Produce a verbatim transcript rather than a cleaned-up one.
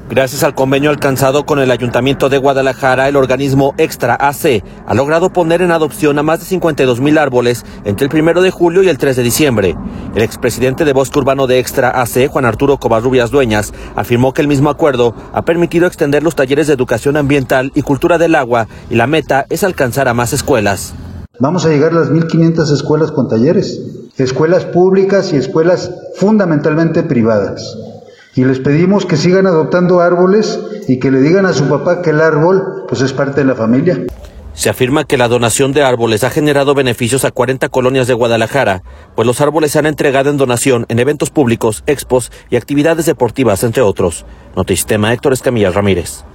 Gracias al convenio alcanzado con el Ayuntamiento de Guadalajara, el organismo Extra A C ha logrado poner en adopción a más de cincuenta y dos mil árboles entre el primero de julio y el tres de diciembre. El expresidente de Bosque Urbano de Extra A C, Juan Arturo Covarrubias Dueñas, afirmó que el mismo acuerdo ha permitido extender los talleres de educación ambiental y cultura del agua, y la meta es alcanzar a más escuelas. Vamos a llegar a las mil quinientas escuelas con talleres, escuelas públicas y escuelas fundamentalmente privadas. Y les pedimos que sigan adoptando árboles y que le digan a su papá que el árbol pues es parte de la familia. Se afirma que la donación de árboles ha generado beneficios a cuarenta colonias de Guadalajara, pues los árboles se han entregado en donación en eventos públicos, expos y actividades deportivas, entre otros. Notisistema, Héctor Escamilla Ramírez.